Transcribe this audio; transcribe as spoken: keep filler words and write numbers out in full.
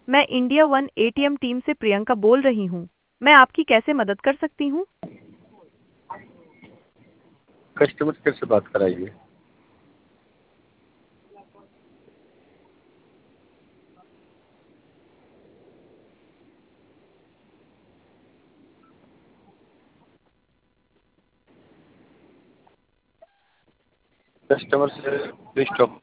मैं India one ATM team से प्रियंका बोल रही हूँ। मैं आपकी कैसे मदद कर सकती हूँ? कस्टमर केयर से बात कराइए। कस्टमर से स्टॉक।